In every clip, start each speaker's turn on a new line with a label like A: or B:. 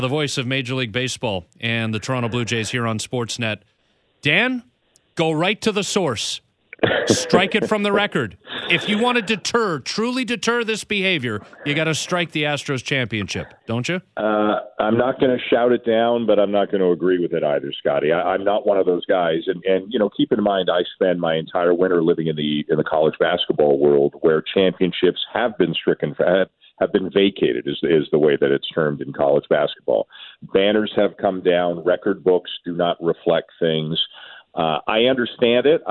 A: The voice of Major League Baseball and the Toronto Blue Jays here on Sportsnet. Dan, go right to the source. Strike it from the record. If you want to truly deter this behavior, you got to strike the Astros championship, don't you?
B: I'm not going to shout it down, but I'm not going to agree with it either, Scotty. I'm not one of those guys. And keep in mind, I spent my entire winter living in the college basketball world where championships have been have been vacated, is the way that it's termed in college basketball. Banners have come down. Record books do not reflect things. I understand it.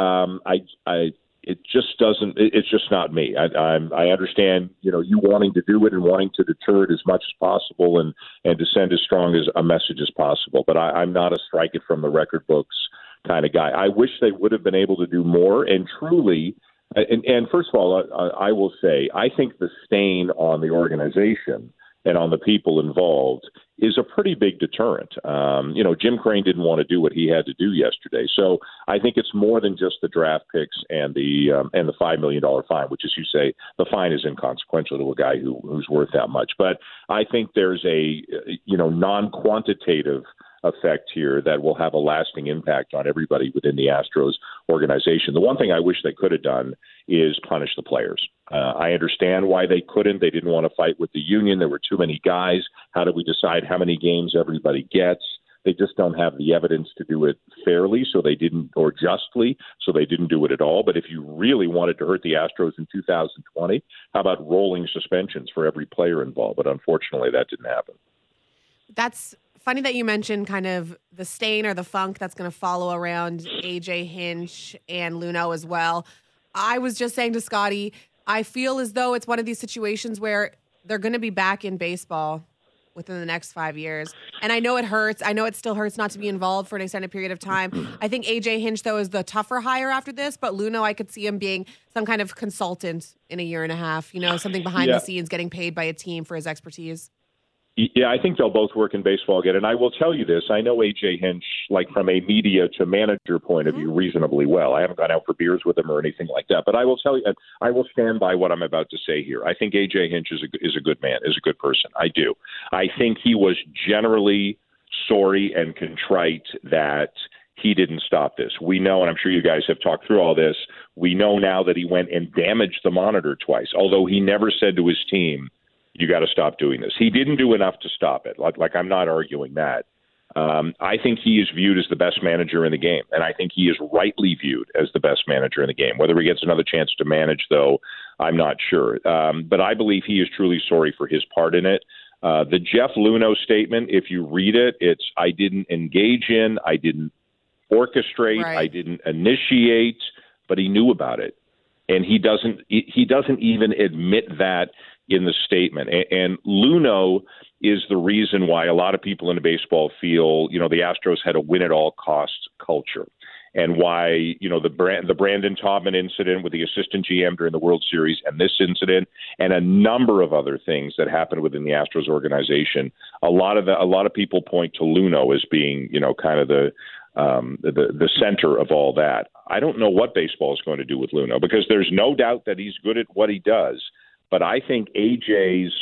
B: It just doesn't. It's just not me. I understand, you wanting to do it and wanting to deter it as much as possible and to send as strong as a message as possible. But I'm not a strike it from the record books kind of guy. I wish they would have been able to do more and truly. And first of all, I will say, I think the stain on the organization and on the people involved is a pretty big deterrent. Jim Crane didn't want to do what he had to do yesterday. So I think it's more than just the draft picks and the $5 million fine, which, as you say, the fine is inconsequential to a guy who's worth that much. But I think there's a, non-quantitative effect here that will have a lasting impact on everybody within the Astros organization. The one thing I wish they could have done is punish the players. I understand why they couldn't. They didn't want to fight with the union. There were too many guys. How do we decide how many games everybody gets? They just don't have the evidence to do it fairly, so they didn't, or justly, so they didn't do it at all. But if you really wanted to hurt the Astros in 2020, how about rolling suspensions for every player involved? But unfortunately, that didn't happen.
C: That's funny that you mentioned kind of the stain or the funk that's going to follow around A.J. Hinch and Luhnow as well. I was just saying to Scotty, I feel as though it's one of these situations where they're going to be back in baseball within the next 5 years. And I know it hurts. I know it still hurts not to be involved for an extended period of time. I think A.J. Hinch, though, is the tougher hire after this. But Luhnow, I could see him being some kind of consultant in a year and a half, something behind the scenes, getting paid by a team for his expertise.
B: Yeah, I think they'll both work in baseball again. And I will tell you this. I know A.J. Hinch, from a media to manager point of view, reasonably well. I haven't gone out for beers with him or anything like that. But I will tell you, I will stand by what I'm about to say here. I think A.J. Hinch is a good man, is a good person. I do. I think he was generally sorry and contrite that he didn't stop this. We know, and I'm sure you guys have talked through all this, we know now that he went and damaged the monitor twice, although he never said to his team, you got to stop doing this. He didn't do enough to stop it. I'm not arguing that. I think he is viewed as the best manager in the game, and I think he is rightly viewed as the best manager in the game. Whether he gets another chance to manage, though, I'm not sure. But I believe he is truly sorry for his part in it. The Jeff Luhnow statement, if you read it, it's I didn't engage in, I didn't orchestrate, I didn't initiate, but he knew about it. And he doesn't even admit that in the statement. And Luhnow is the reason why a lot of people in baseball feel, the Astros had a win-at-all-costs culture. And why, the Brandon Taubman incident with the assistant GM during the World Series and this incident and a number of other things that happened within the Astros organization, a lot of people point to Luhnow as being, kind of the center of all that. I don't know what baseball is going to do with Luhnow because there's no doubt that he's good at what he does. But I think AJ's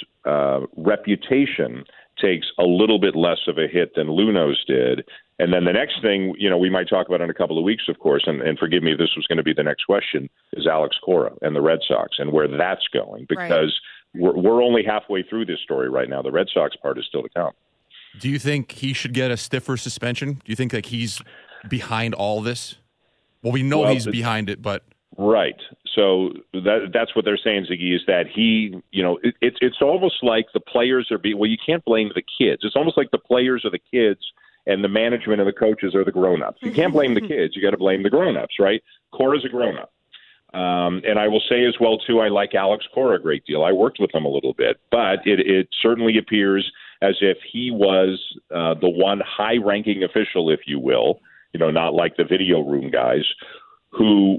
B: reputation takes a little bit less of a hit than Luhnow's did. And then the next thing, we might talk about in a couple of weeks, of course, and forgive me if this was going to be the next question, is Alex Cora and the Red Sox and where that's going. Because we're only halfway through this story right now. The Red Sox part is still to come.
D: Do you think he should get a stiffer suspension? Do you think he's behind all this? Well, we know he's behind it, but...
B: Right. So that's what they're saying, Ziggy, is that he, it's almost like the players are you can't blame the kids. It's almost like the players are the kids and the management and the coaches are the grown-ups. You can't blame the kids. You got to blame the grown-ups, right? Cora's a grown-up. And I will say as well, too, I like Alex Cora a great deal. I worked with him a little bit, but it certainly appears as if he was the one high-ranking official, if you will, not like the video room guys, who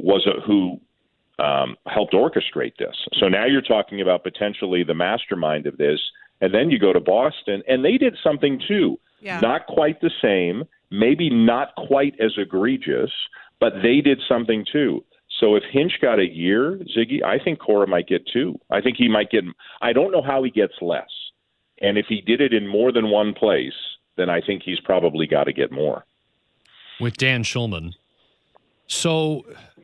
B: helped orchestrate this. So now you're talking about potentially the mastermind of this, and then you go to Boston, and they did something too. Yeah. Not quite the same, maybe not quite as egregious, but they did something too. So if Hinch got a year, Ziggy, I think Cora might get 2. I think he might get – I don't know how he gets less. And if he did it in more than one place, then I think he's probably got to get more.
A: With Dan Shulman. So,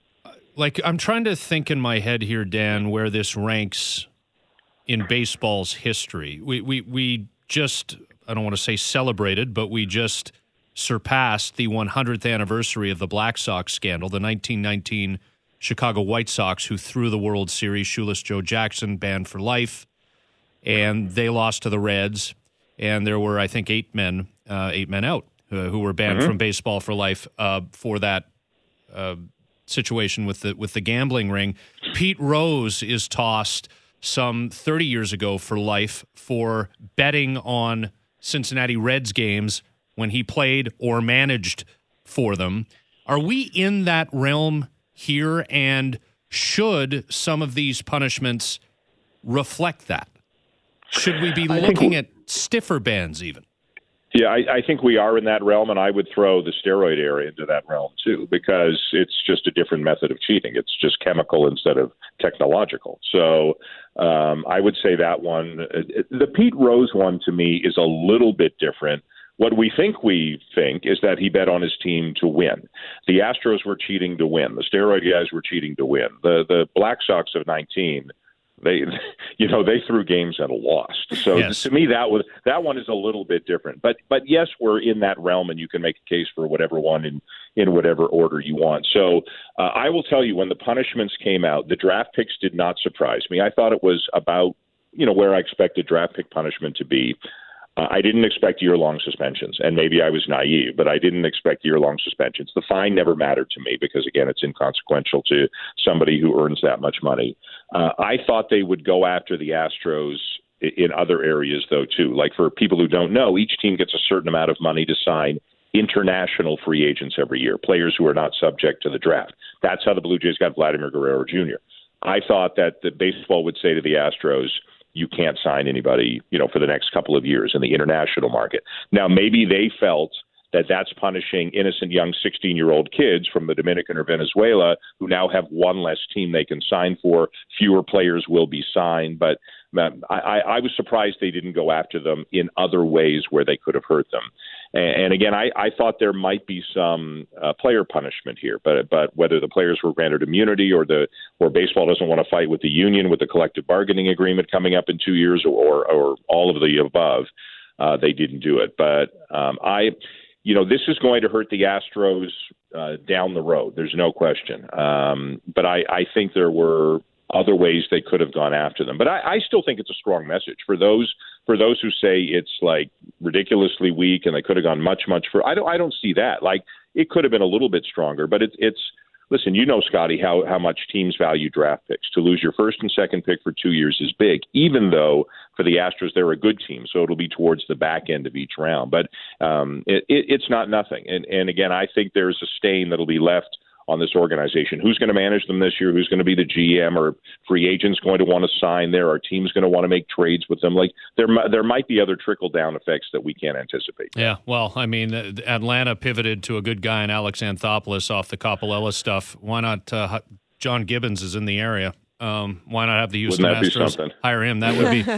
A: I'm trying to think in my head here, Dan, where this ranks in baseball's history. We just, I don't want to say celebrated, but we just surpassed the 100th anniversary of the Black Sox scandal, the 1919 Chicago White Sox, who threw the World Series, shoeless Joe Jackson, banned for life, and they lost to the Reds, and there were, I think, 8 men out who were banned from baseball for life for that situation with the gambling ring. Pete Rose is tossed some 30 years ago for life for betting on Cincinnati Reds games when he played or managed for them. Are we in that realm here, and should some of these punishments reflect that? Should we be looking at stiffer bans even?
B: Yeah, I think we are in that realm, and I would throw the steroid area into that realm too, because it's just a different method of cheating. It's just chemical instead of technological. So I would say that one. The Pete Rose one, to me, is a little bit different. What we think is that he bet on his team to win. The Astros were cheating to win. The steroid guys were cheating to win. The Black Sox of 19, they threw games and lost. So
A: yes.
B: To me, that one is a little bit different. But yes, we're in that realm, and you can make a case for whatever one in whatever order you want. So I will tell you, when the punishments came out, the draft picks did not surprise me. I thought it was about where I expected draft pick punishment to be. I didn't expect year-long suspensions, and maybe I was naive, but I didn't expect year-long suspensions. The fine never mattered to me because, again, it's inconsequential to somebody who earns that much money. I thought they would go after the Astros in other areas, though, too. Like, for people who don't know, each team gets a certain amount of money to sign international free agents every year, players who are not subject to the draft. That's how the Blue Jays got Vladimir Guerrero Jr. I thought that the baseball would say to the Astros, you can't sign anybody, for the next couple of years in the international market. Now, maybe they felt that that's punishing innocent young 16-year-old kids from the Dominican or Venezuela who now have one less team they can sign for. Fewer players will be signed. But I was surprised they didn't go after them in other ways where they could have hurt them. And again, I thought there might be some player punishment here, but whether the players were granted immunity or baseball doesn't want to fight with the union with the collective bargaining agreement coming up in 2 years or all of the above, they didn't do it. But this is going to hurt the Astros down the road. There's no question. But I think there were other ways they could have gone after them. But I still think it's a strong message for those who say it's like ridiculously weak and they could have gone much for. I don't see that. Like, it could have been a little bit stronger, but it's listen, Scotty, how much teams value draft picks. To lose your first and second pick for 2 years is big, even though for the Astros, they're a good team. So it'll be towards the back end of each round, but it's not nothing. And again, I think there's a stain that'll be left on this organization. Who's going to manage them this year? Who's going to be the GM? Or free agents going to want to sign there? Are teams going to want to make trades with them? Like, there might be other trickle-down effects that we can't anticipate.
A: Yeah, well, I mean, Atlanta pivoted to a good guy in Alex Anthopoulos off the Coppolella stuff. Why not? John Gibbons is in the area. Why not have the Houston Astros hire him? That would be,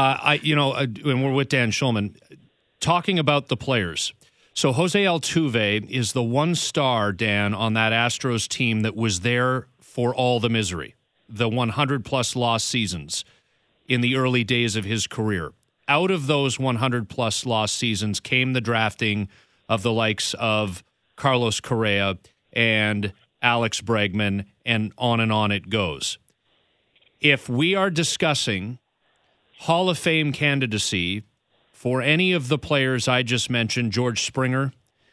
A: and we're with Dan Shulman talking about the players. So Jose Altuve is the one star, Dan, on that Astros team that was there for all the misery, the 100-plus loss seasons in the early days of his career. Out of those 100-plus loss seasons came the drafting of the likes of Carlos Correa and Alex Bregman, and on it goes. If we are discussing Hall of Fame candidacy for any of the players I just mentioned, George Springer,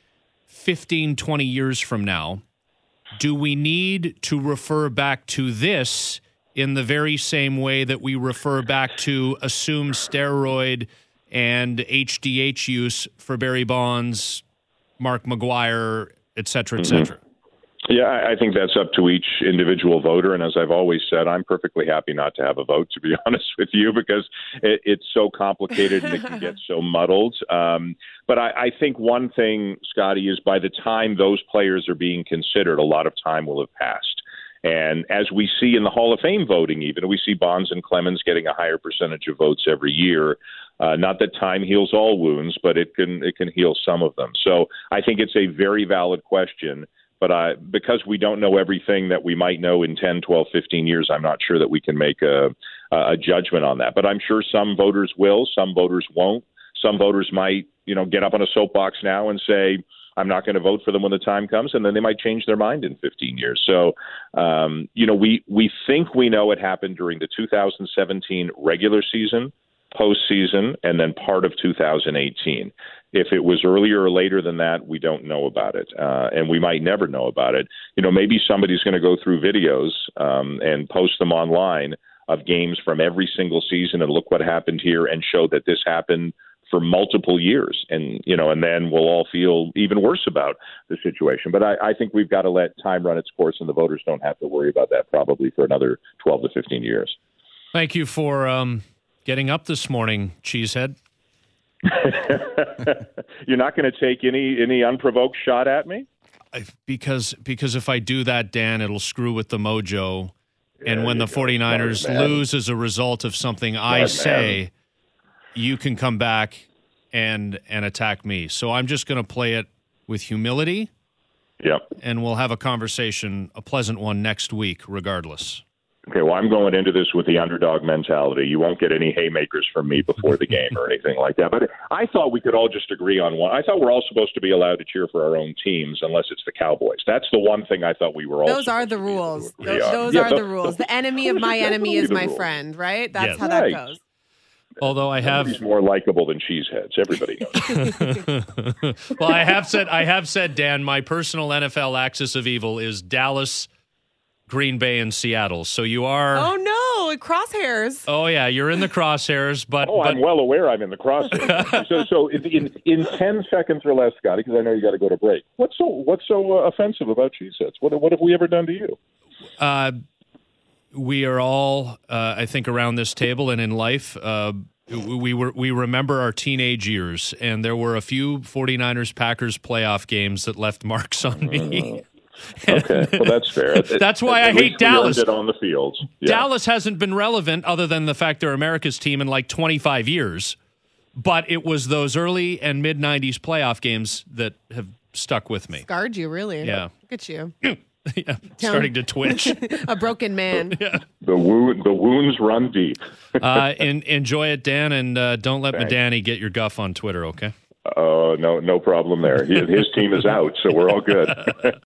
A: 15, 20 years from now, do we need to refer back to this in the very same way that we refer back to assumed steroid and HDH use for Barry Bonds, Mark McGwire, et cetera, et cetera?
B: Yeah, I think that's up to each individual voter. And as I've always said, I'm perfectly happy not to have a vote, to be honest with you, because it's so complicated and it can get so muddled. But I think one thing, Scotty, is by the time those players are being considered, a lot of time will have passed. And as we see in the Hall of Fame voting, even, we see Bonds and Clemens getting a higher percentage of votes every year. Not that time heals all wounds, but it can heal some of them. So I think it's a very valid question. But because we don't know everything that we might know in 10, 12, 15 years, I'm not sure that we can make a judgment on that. But I'm sure some voters will, some voters won't. Some voters might, get up on a soapbox now and say, I'm not going to vote for them when the time comes, and then they might change their mind in 15 years. So, we think we know what happened during the 2017 regular season, postseason, and then part of 2018. If it was earlier or later than that, we don't know about it, and we might never know about it. Maybe somebody's going to go through videos and post them online of games from every single season and look what happened here and show that this happened for multiple years. And then we'll all feel even worse about the situation. But I think we've got to let time run its course, and the voters don't have to worry about that probably for another 12 to 15 years.
A: Thank you for getting up this morning, Cheesehead.
B: You're not going to take any unprovoked shot at me?
A: Because if I do that, Dan, it'll screw with the mojo. And when the 49ers lose as a result of something I say, you can come back and attack me. So I'm just going to play it with humility.
B: Yep.
A: And we'll have a conversation, a pleasant one, next week, regardless.
B: Okay, well, I'm going into this with the underdog mentality. You won't get any haymakers from me before the game or anything like that. But I thought we could all just agree on one. I thought we're all supposed to be allowed to cheer for our own teams unless it's the Cowboys. That's the one thing I thought we were all
C: Those are the rules. Those are the rules. The enemy of my enemy is my friend, right? That's how that goes.
A: Although
B: Nobody's more likable than Cheeseheads. Everybody knows.
A: Well, I have said, Dan, my personal NFL axis of evil is Dallas, Green Bay, and Seattle. So you are.
C: Oh no, crosshairs.
A: Oh yeah, you're in the crosshairs. But
B: I'm well aware I'm in the crosshairs. so in 10 seconds or less, Scotty, because I know you got to go to break. What's so offensive about Cheeseheads? What have we ever done to you?
A: We are all, I think, around this table and in life. We remember our teenage years, and there were a few 49ers-Packers playoff games that left marks on me.
B: Okay, well, that's fair.
A: That's why I hate Dallas.
B: It on the field. Yeah.
A: Dallas hasn't been relevant other than the fact they're America's team in like 25 years. But it was those early and mid-90s playoff games that have stuck with me.
C: Scarred you, really.
A: Yeah.
C: Look at you.
A: Yeah, starting to twitch.
C: A broken man.
A: Yeah.
B: The wounds run deep.
A: Enjoy it, Dan, and don't let Madani get your guff on Twitter, okay?
B: No problem there. His team is out, so we're all good.